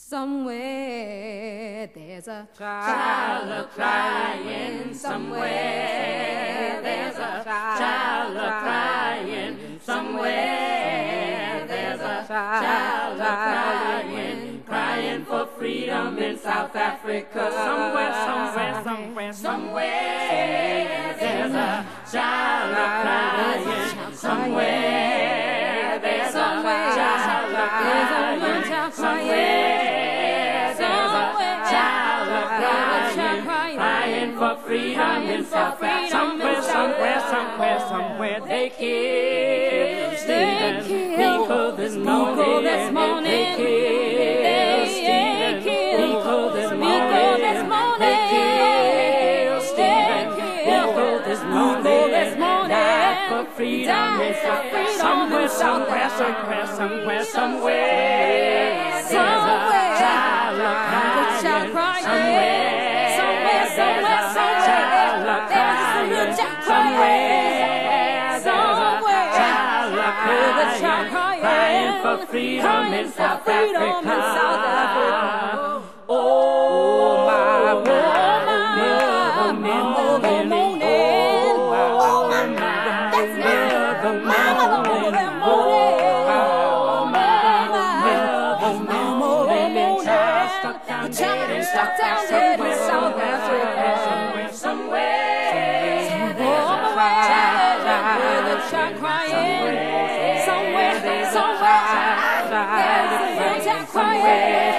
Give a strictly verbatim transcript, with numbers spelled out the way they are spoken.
Somewhere there's a child a-crying. Somewhere there's a child a-crying. Somewhere there's a child a-crying, crying for freedom in South Africa. Somewhere, somewhere, somewhere, somewhere there's a child a-crying. Somewhere there's a child a-crying. Somewhere crying for freedom in South Africa. Somewhere, somewhere, somewhere, somewhere they killed Stephen Biko this morning. They killed Stephen Biko this morning. They killed Stephen Biko this morning. Died for freedom in South Africa. Somewhere, somewhere, somewhere, somewhere, somewhere there's a child crying. Somewhere. Somewhere, somewhere, child crying, crying for freedom in South Africa. Oh, my, mother, mother, morning. Oh, my, mother, morning. Oh, my, mother, morning. Child stuck down dead in South Africa. Child crying somewhere, somewhere, there's a child crying.